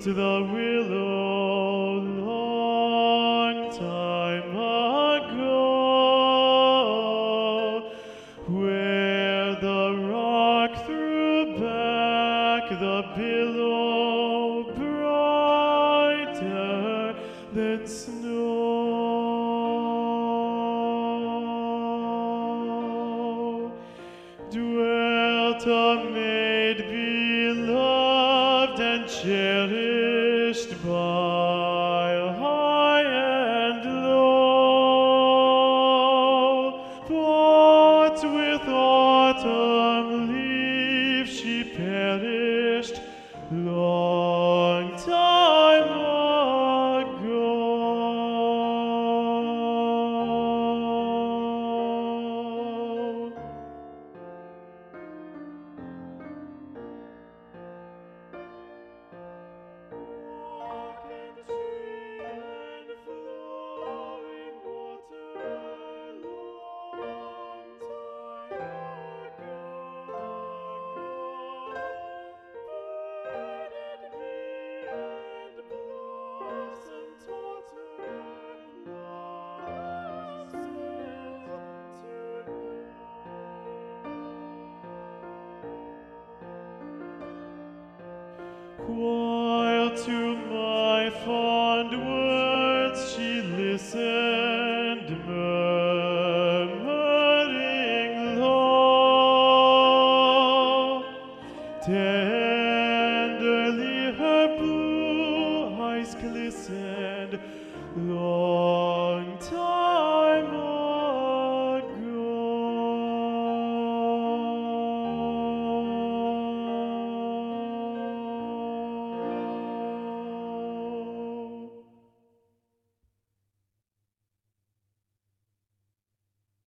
the willow long time ago, where the rock threw back the billow brighter than snow. Dwelt a maid beloved and cherished by high and low, but with autumn leaves she perished long time ago. Rock and tree and flowing water, long time ago, budded bee and blossom totter, lost to while to my fond words she listened, murmuring low. Tenderly her blue eyes glistened long time